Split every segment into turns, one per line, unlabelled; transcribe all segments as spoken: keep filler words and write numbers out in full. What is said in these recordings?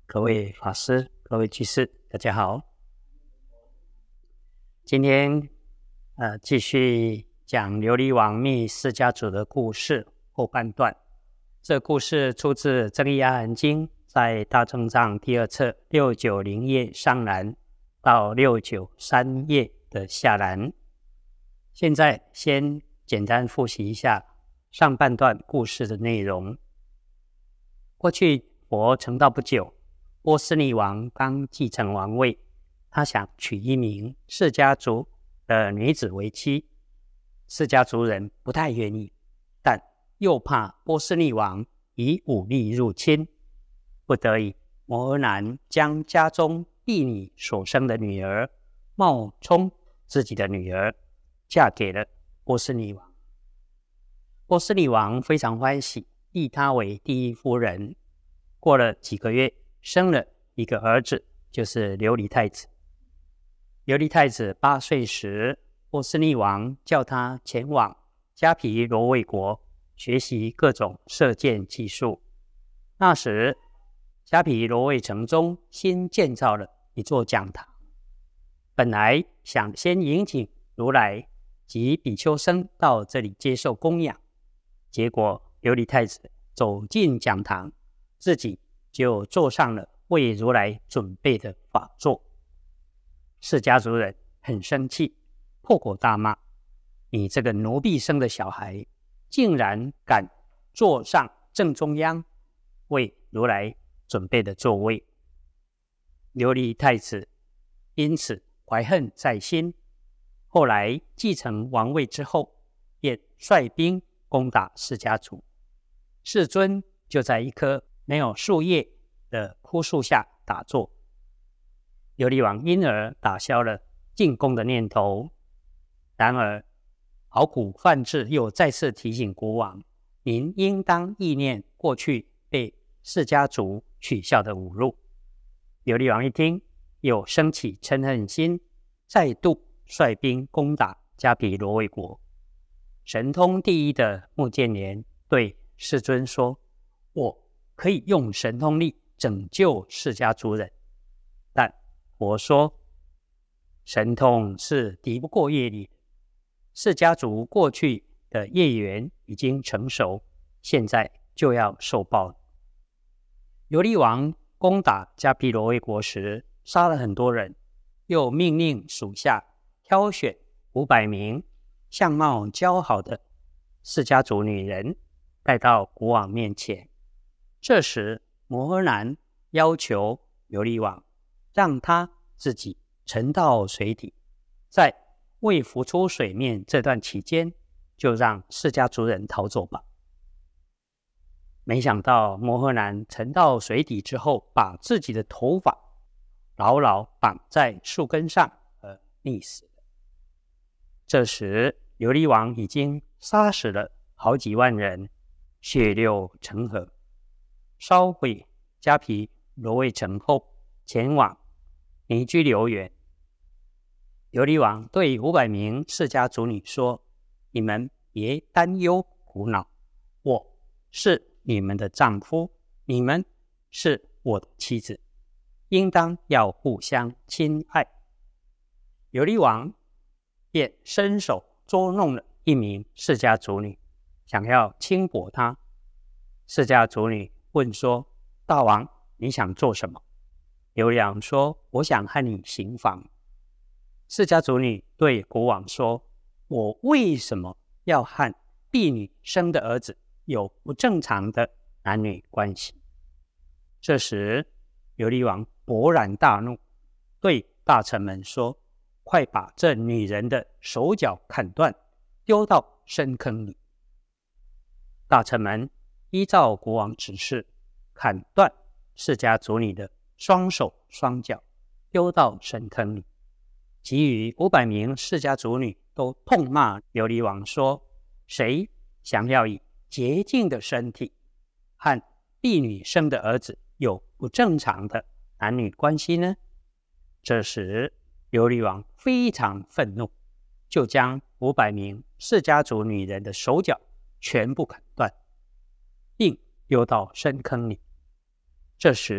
各位法师、各位居士，大家好。今天呃继续讲琉璃王密释迦族的故事后半段。这故事出自《增一阿含经》，在大正藏第二册六九零页上栏到六九三页的下栏。现在先简单复习一下上半段故事的内容。过去佛成道不久，波斯匿王刚继承王位，他想娶一名释迦族的女子为妻。释迦族人不太愿意，但又怕波斯匿王以武力入侵，不得已，摩诃男将家中婢女所生的女儿冒充自己的女儿，嫁给了波斯匿王。波斯匿王非常欢喜，立她为第一夫人。过了几个月，生了一个儿子，就是琉璃太子。琉璃太子八岁时，波斯匿王叫他前往迦毗罗卫国学习各种射箭技术。那时，迦毗罗卫城中新建造了一座讲堂，本来想先迎请如来及比丘僧到这里接受供养，结果琉璃太子走进讲堂，自己就坐上了为如来准备的法座。释迦族人很生气，破口大骂：你这个奴婢生的小孩，竟然敢坐上正中央为如来准备的座位。琉璃太子因此怀恨在心，后来继承王位之后，便率兵攻打释迦族。世尊就在一棵没有树叶的枯树下打坐。琉璃王因而打消了进攻的念头。然而好苦梵志又再次提醒国王，您应当忆念过去被释迦族取笑的侮辱。琉璃王一听，又升起嗔恨心，再度率兵攻打迦毗罗卫国。神通第一的目犍连对世尊说：我可以用神通力拯救释迦族人，但佛说神通是敌不过业力，释迦族过去的业缘已经成熟，现在就要受报了。琉璃王攻打迦毗罗卫国时，杀了很多人，又命令属下挑选五百名相貌姣好的释迦族女人带到国王面前。这时摩诃男要求琉璃王让他自己沉到水底，在未浮出水面这段期间，就让释迦族人逃走吧。没想到摩诃男沉到水底之后，把自己的头发牢牢绑在树根上而溺死了。这时琉璃王已经杀死了好几万人，血流成河。烧毁迦毗罗卫城后，前往尼居留园。琉璃王对五百名释迦族女说：你们别担忧苦恼，我是你们的丈夫，你们是我的妻子，应当要互相亲爱。琉璃王便伸手捉弄了一名释迦族女，想要轻薄她。释迦族女问说：大王，你想做什么？琉璃王说：我想和你行房。释迦族女对国王说：我为什么要和婢女生的儿子有不正常的男女关系？这时琉璃王勃然大怒，对大臣们说：快把这女人的手脚砍断，丢到深坑里。大臣们依照国王指示，砍断释迦族女的双手双脚，丢到深坑里。其余五百名释迦族女都痛骂琉璃王说：谁想要以洁净的身体和婢女生的儿子有不正常的男女关系呢？这时琉璃王非常愤怒，就将五百名释迦族女人的手脚全部砍断，并丢到深坑里。这时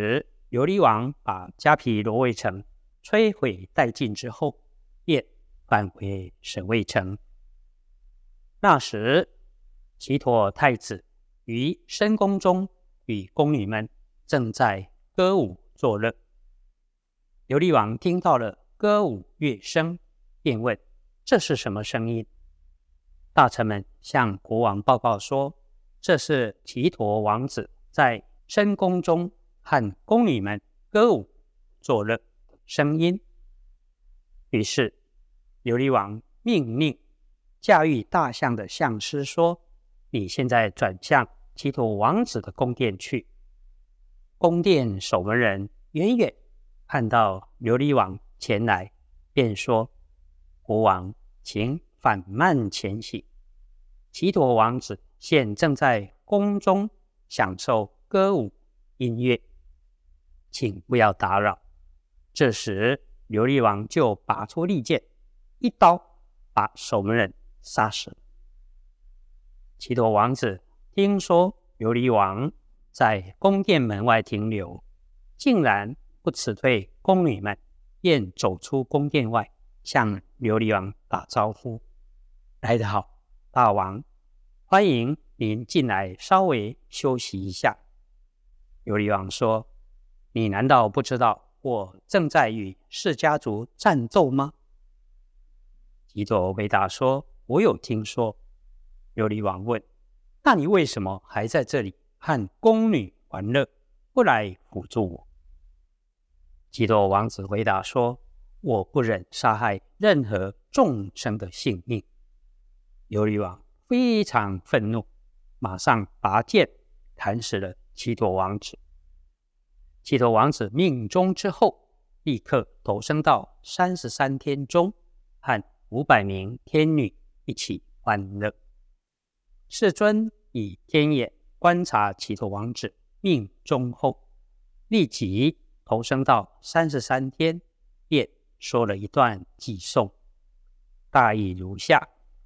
琉璃王把迦毗罗卫城摧毁殆尽之后，便返回舍卫城。那时，祇陀太子于深宫中与宫女们正在歌舞作乐。琉璃王听到了歌舞乐声，便问：这是什么声音？大臣们向国王报告说，这是祇陀王子在深宫中和宫女们歌舞作乐的声音。于是琉璃王命令驾驭大象的象师说：你现在转向祇陀王子的宫殿去。宫殿守门人远远看到琉璃王前来，便说：国王，请缓慢前行，祇陀王子现正在宫中享受歌舞音乐，请不要打扰。这时琉璃王就拔出利剑，一刀把守门人杀死了。祇陀王子听说琉璃王在宫殿门外停留，竟然不辞退宫女们，便走出宫殿外，向琉璃王打招呼：来得好，大王，欢迎您进来稍微休息一下。琉璃王说：你难道不知道我正在与释迦族战斗吗？祇陀回答说：我有听说。琉璃王问：那你为什么还在这里和宫女玩乐，不来辅助我？祇陀王子回答说：我不忍杀害任何众生的性命。琉璃王非常愤怒，马上拔剑砍死了祇陀王子。祇陀王子命终之后，立刻投生到三十三天中，和五百名天女一起欢乐。世尊以天眼观察祇陀王子命终后，立即投生到三十三天，便说了一段偈颂，大意如下：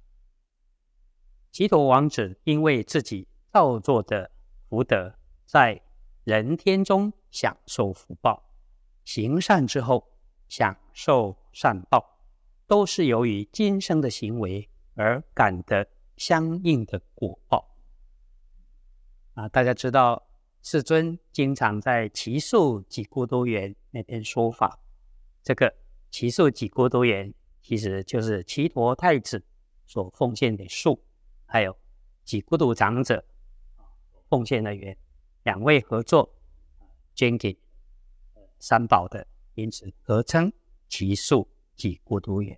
祇陀王子因为自己造作的福德，在人天中享受福报，行善之后享受善报，都是由于今生的行为而感得相应的果报。啊，大家知道世尊经常在祇树给孤独园那边说法，这个祇树给孤独园其实就是祇陀太子所奉献的树，还有给孤独长者奉献的园，两位合作捐给三宝的，因此合称祇树给孤独园。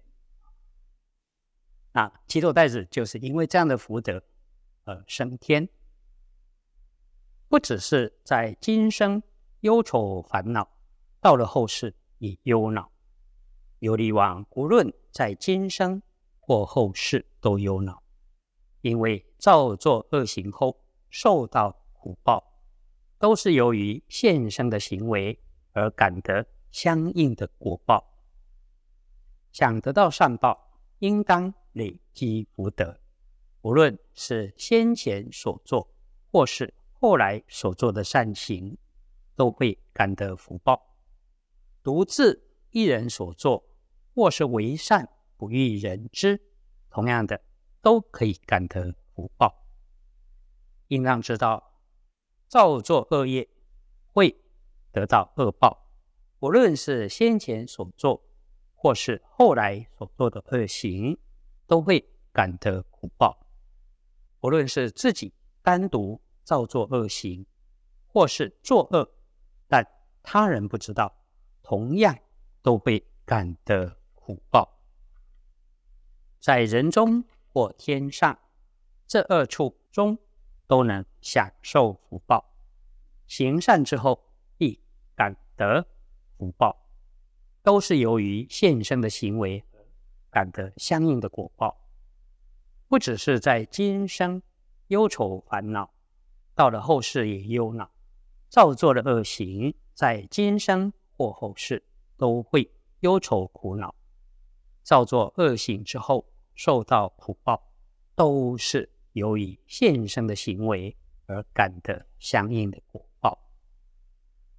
那祇陀太子就是因为这样的福德而升天，不只是在今生忧愁烦恼，到了后世也忧恼。琉璃王无论在今生或后世都忧恼，因为造作恶行后受到苦报，都是由于现生的行为而感得相应的果报。想得到善报，应当累积福德，无论是先前所做或是后来所做的善行，都会感得福报。独自一人所做或是为善不欲人知，同样的都可以感得福报。应当知道，造作恶业会得到恶报，无论是先前所做或是后来所做的恶行，都会感得苦报。无论是自己单独造作恶行，或是作恶，但他人不知道，同样都会感得苦报。在人中或天上，这二处中都能享受福报。行善之后必感得福报，都是由于现生的行为感得相应的果报。不只是在今生忧愁烦恼，到了后世也忧恼。造作的恶行，在今生或后世都会忧愁苦恼。造作恶行之后受到苦报，都是由于现生的行为而感得相应的果报。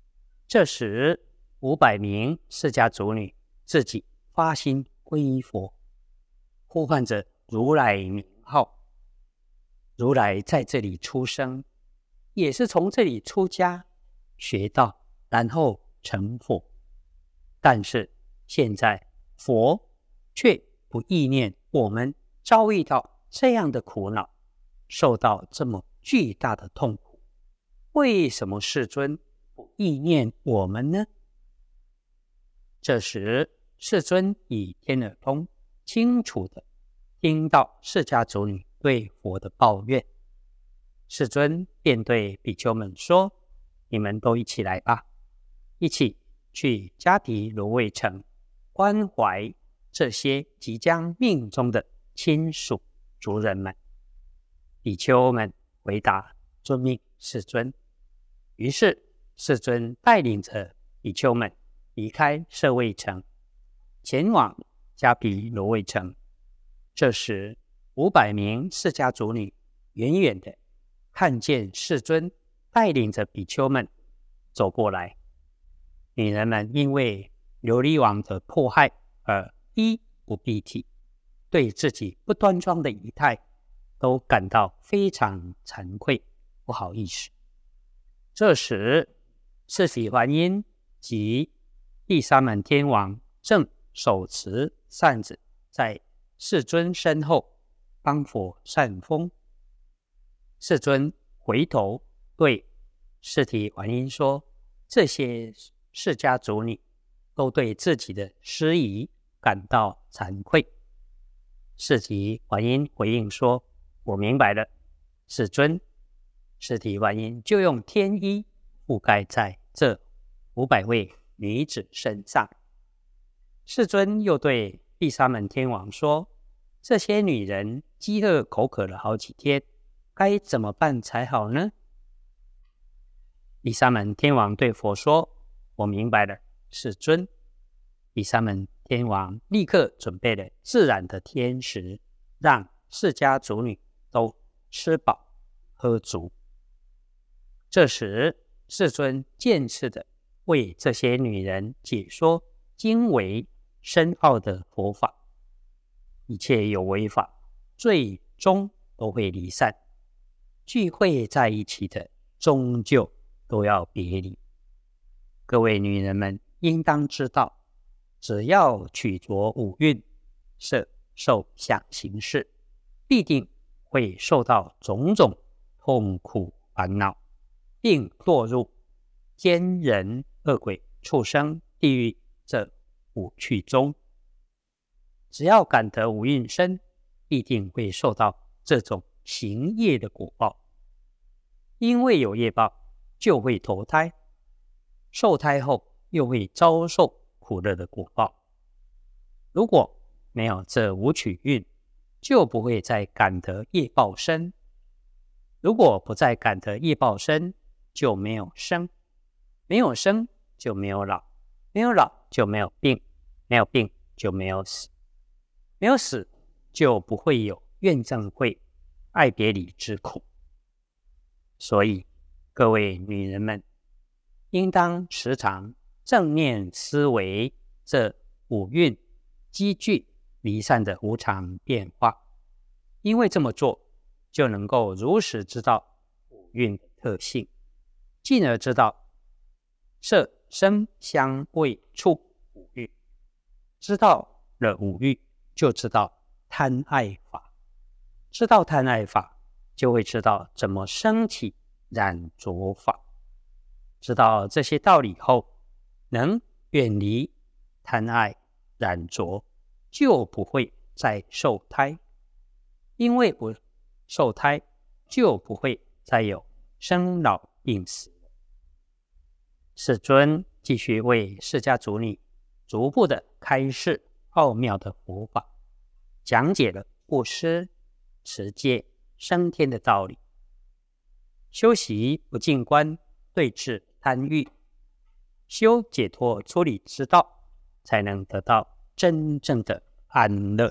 这时五百名释迦族女自己发心皈依佛，呼唤着如来名号。如来在这里出生，也是从这里出家学道，然后成佛。但是现在佛却不意念我们遭遇到这样的苦恼，受到这么巨大的痛苦，为什么世尊不意念我们呢？这时世尊以天耳通清楚地听到释迦族女对佛的抱怨，世尊便对比丘们说：你们都一起来吧，一起去迦毗罗卫城关怀这些即将命终的亲属族人们。比丘们回答：遵命，世尊。于是世尊带领着比丘们离开舍卫城，前往迦毗罗卫城。这时五百名释迦族女远远的看见世尊带领着比丘们走过来。女人们因为琉璃王的迫害而衣不蔽体，对自己不端庄的仪态都感到非常惭愧，不好意思。这时释提桓因及毗沙门天王正手持扇子在世尊身后帮佛扇风。世尊回头对释提桓因说：这些释迦族女都对自己的失仪感到惭愧。释提桓因回应说：我明白了，世尊。释提桓因就用天衣覆盖在这五百位女子身上。世尊又对毗沙门天王说：这些女人饥饿口渴了好几天，该怎么办才好呢？毗沙门天王对佛说：我明白了，世尊。毗沙门天王立刻准备了自然的天食，让释迦族女都吃饱喝足。这时世尊渐次的为这些女人解说精微深奥的佛法。一切有为法最终都会离散，聚会在一起的终究都要别离。各位女人们应当知道，只要取着五蕴色受想行识，必定会受到种种痛苦烦恼，并堕入奸人恶鬼畜生地狱这五趣中。只要感得五蕴身，必定会受到这种行业的果报。因为有业报，就会投胎，受胎后又会遭受苦乐的果报。如果没有这五取蕴，就不会再感得业报身。如果不再感得业报身，就没有生，没有生就没有老，没有老就没有病，没有病就没有死，没有死就不会有怨憎会、爱别离之苦。所以各位女人们应当时常正念思维这五蕴积聚离散的无常变化，因为这么做就能够如实知道五蕴的特性，进而知道色声香味触五欲。知道了五欲，就知道贪爱法，知道贪爱法，就会知道怎么升起染着法。知道这些道理后，能远离贪爱染着，就不会再受胎。因为不受胎，就不会再有生老病死。世尊继续为释迦族女逐步的开示奥妙的佛法，讲解了布施、持戒、升天的道理。修习不净观，对治贪欲，修解脱出离之道，才能得到真正的安乐。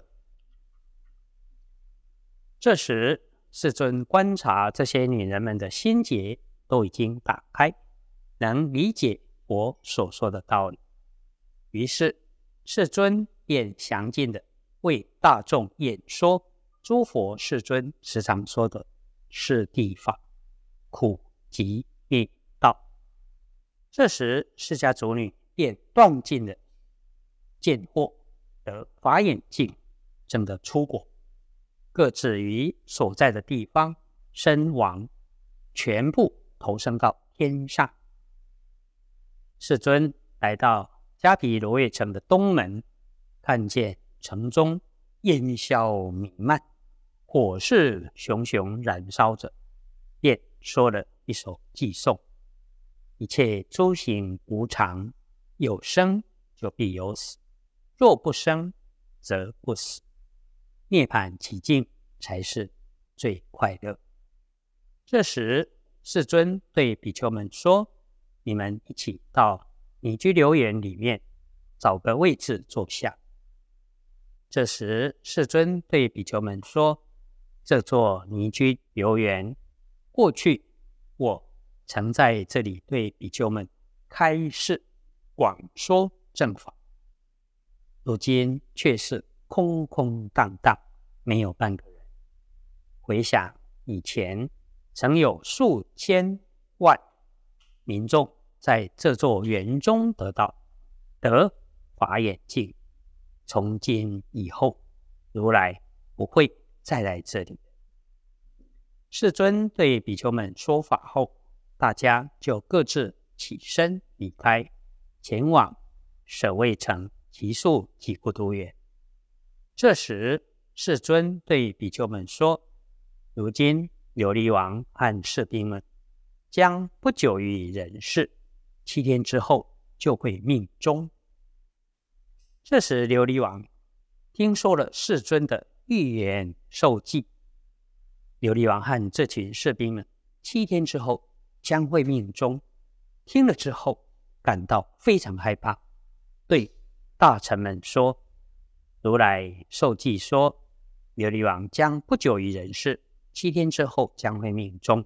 这时世尊观察这些女人们的心结都已经打开，能理解佛所说的道理。于是世尊便详尽的为大众演说诸佛世尊时常说的四谛法、苦集灭道。这时释迦族女便断尽了见惑，得法眼净，证得出果，各自于所在的地方身亡，全部投生到天上。世尊来到迦毗罗卫城的东门，看见城中烟消弥漫，火势熊熊燃烧着，便说了一首偈颂：一切诸行无常，有生就必有死，若不生则不死，涅槃寂静才是最快乐。这时世尊对比丘们说：你们一起到尼居留园里面找个位置坐下。这时世尊对比丘们说：这座尼居留园，过去我曾在这里对比丘们开示广说正法，如今却是空空荡荡，没有半个人。回想以前曾有数千万民众在这座园中得到得法眼净，从今以后如来不会再来这里。世尊对比丘们说法后，大家就各自起身离开，前往舍卫城祇树及孤独园。这时世尊对比丘们说：如今琉璃王和士兵们将不久于人世，七天之后就会命终。这时琉璃王听说了世尊的预言受记，琉璃王和这群士兵们七天之后将会命终，听了之后感到非常害怕，对大臣们说：如来受记说琉璃王将不久于人世，七天之后将会命终。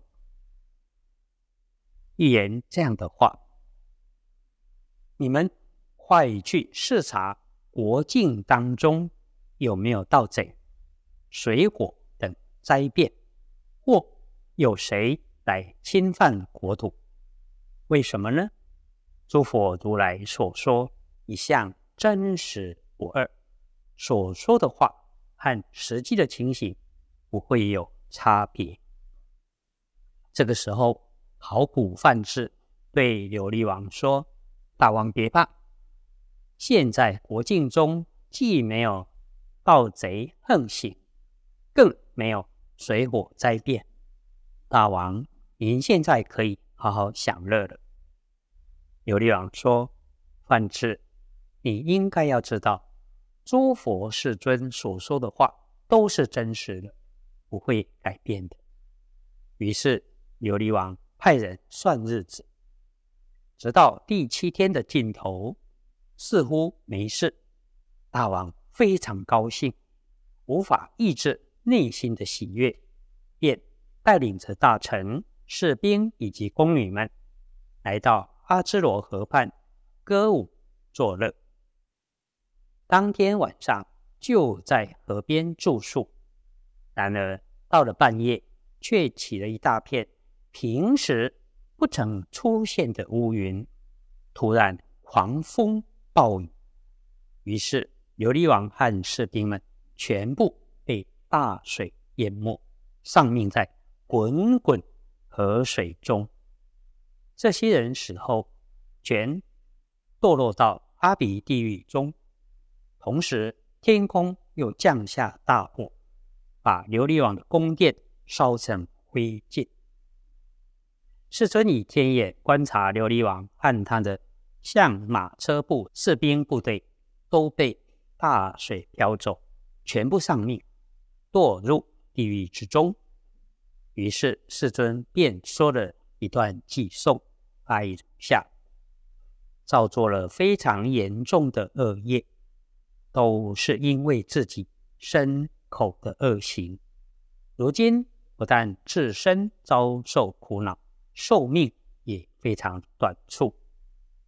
预言这样的话，你们快去视察国境当中有没有盗贼、水火等灾变，或有谁来侵犯国土。为什么呢？诸佛如来所说一向真实不二，所说的话和实际的情形不会有差别。这个时候好古梵志对琉璃王说：大王别怕，现在国境中既没有盗贼横行，更没有水火灾变，大王您现在可以好好享乐了。琉璃王说：梵志，你应该要知道，诸佛世尊所说的话都是真实的，不会改变的。于是琉璃王派人算日子，直到第七天的尽头，似乎没事。大王非常高兴，无法抑制内心的喜悦，便带领着大臣、士兵以及宫女们来到阿支罗河畔歌舞作乐。当天晚上就在河边住宿，然而到了半夜，却起了一大片平时不曾出现的乌云，突然狂风暴雨。于是琉璃王和士兵们全部被大水淹没，丧命在滚滚河水中。这些人死后全堕落到阿鼻地狱中，同时天空又降下大火，把琉璃王的宫殿烧成灰烬。世尊以天眼观察琉璃王和他的象马车部士兵部队都被大水漂走，全部丧命，堕入地狱之中。于是世尊便说了一段偈颂，发以如下：造作了非常严重的恶业，都是因为自己身口的恶行，如今不但自身遭受苦恼，寿命也非常短促。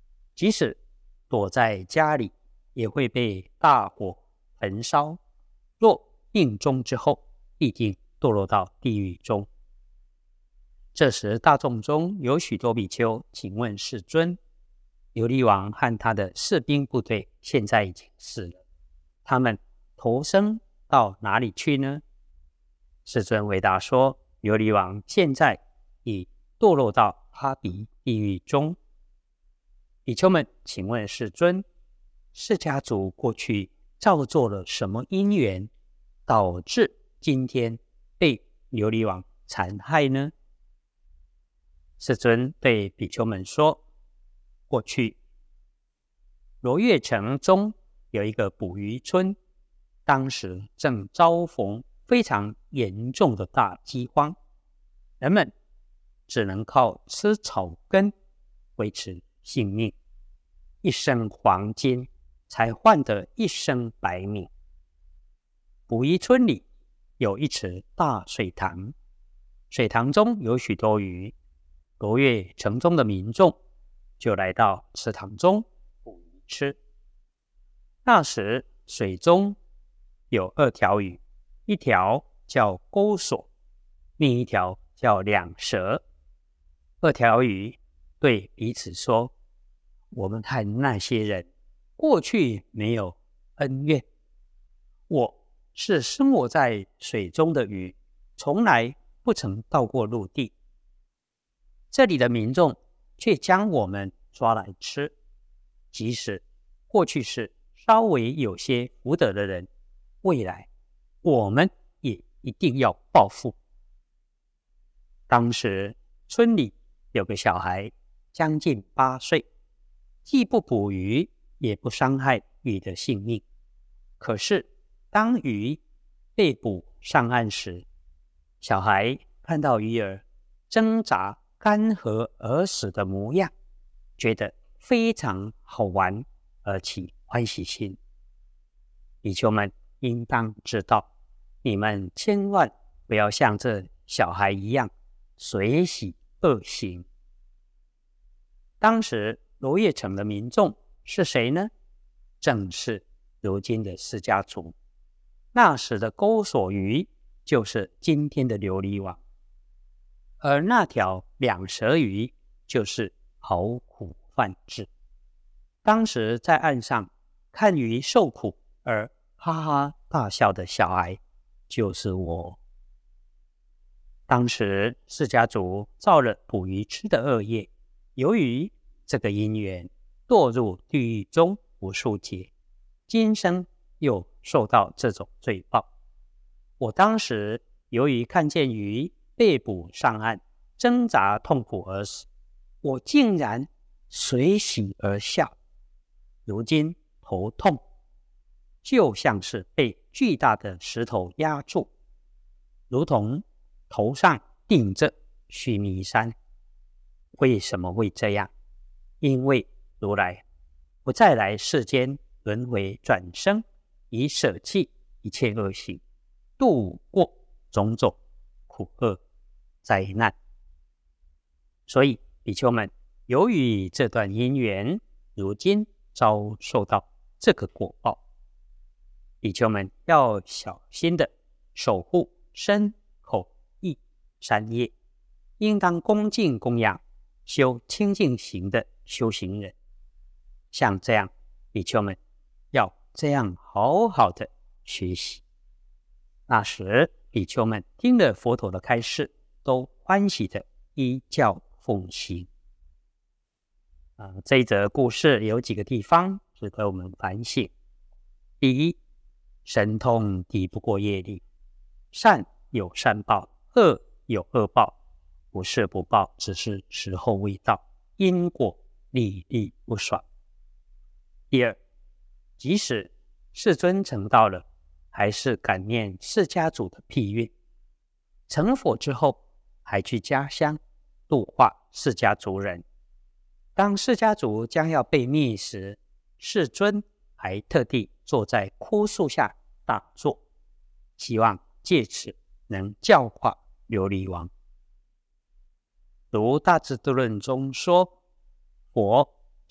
即使躲在家里，也会被大火焚烧。若命终之后，必定堕落到地狱中。这时大众中有许多比丘请问世尊，琉璃王和他的士兵部队现在已经死了，他们投生到哪里去呢？世尊回答说，琉璃王现在已堕落到阿鼻地狱中。比丘们请问世尊，释迦族过去造作了什么因缘，导致今天被琉璃王残害呢？世尊对比丘们说，过去罗越城中有一个捕鱼村，当时正遭逢非常严重的大饥荒，人们只能靠吃草根维持性命，一升黄金才换得一升白米。捕鱼村里有一池大水塘，水塘中有许多鱼，罗越城中的民众就来到池塘中捕鱼吃。那时水中有二条鱼，一条叫钩索，另一条叫两舌。二条鱼对彼此说，我们和那些人过去没有恩怨，我是生活在水中的鱼，从来不曾到过陆地，这里的民众却将我们抓来吃，即使过去是稍微有些福德的人，未来我们也一定要报复。当时村里有个小孩将近八岁，既不捕鱼也不伤害鱼的性命，可是当鱼被捕上岸时，小孩看到鱼儿挣扎干涸而死的模样，觉得非常好玩，而起欢喜心。比丘们应当知道，你们千万不要像这小孩一样随喜恶行。当时罗越城的民众是谁呢？正是如今的释迦族。那时的钩索鱼就是今天的琉璃王，而那条两舌鱼就是好苦梵志。当时在岸上看鱼受苦而哈哈大笑的小孩就是我。当时释迦族造了捕鱼吃的恶业，由于这个因缘堕入地狱中无数劫，今生又受到这种罪报。我当时由于看见鱼被捕上岸，挣扎痛苦而死，我竟然随喜而笑。如今头痛，就像是被巨大的石头压住，如同头上顶着须弥山。为什么会这样？因为如来不再来世间轮回转生，以舍弃一切恶行，度过种种苦厄灾难。所以比丘们由于这段因缘，如今遭受到这个果报。比丘们要小心的守护身口意三业，应当恭敬供养修清净行的修行人。像这样，比丘们要这样好好的学习。那时比丘们听了佛陀的开示，都欢喜的依教奉行。呃、这一则故事有几个地方值得我们反省。第一，神通抵不过业力，善有善报，恶有恶报，不是不报，只是时候未到，因果历历不爽。第二，即使世尊成道了，还是感念释迦族的庇运，成佛之后还去家乡度化释迦族人。当释迦族将要被灭时，世尊还特地坐在枯树下打坐，希望借此能教化琉璃王。如大智度论中说，佛知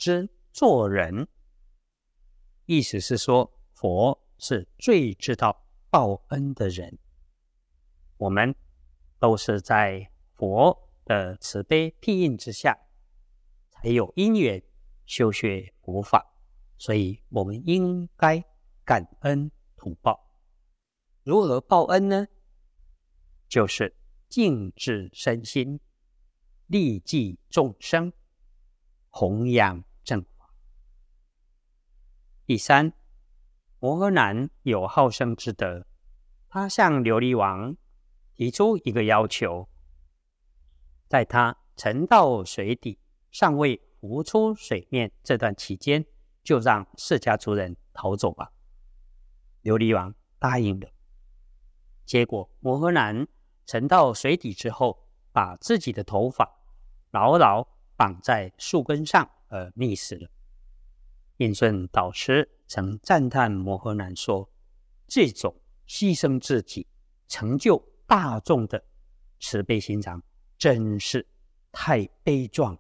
做人。意思是说，佛是最知道报恩的人。我们都是在佛的慈悲庇荫之下，才有因缘修学佛法，所以我们应该感恩图报。如何报恩呢？就是静治身心，利济众生，弘扬正法。第三，摩诃男有好生之德，他向琉璃王提出一个要求，在他沉到水底尚未浮出水面这段期间，就让释迦族人逃走吧。琉璃王答应了。结果摩诃男沉到水底之后，把自己的头发牢牢绑在树根上而溺死了。印顺导师曾赞叹摩诃男说，这种牺牲自己成就大众的慈悲心肠真是太悲壮了。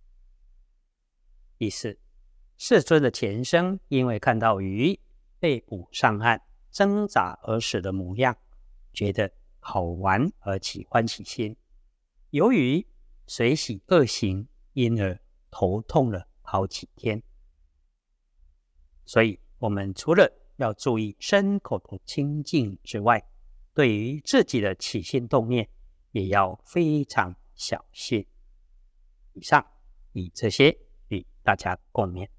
第四，世尊的前生因为看到鱼被捕上岸挣扎而死的模样，觉得好玩而起欢喜心，由于随喜恶行，因而头痛了好几天。所以我们除了要注意身口的清净之外，对于自己的起心动念也要非常小心。以上以这些与大家共勉。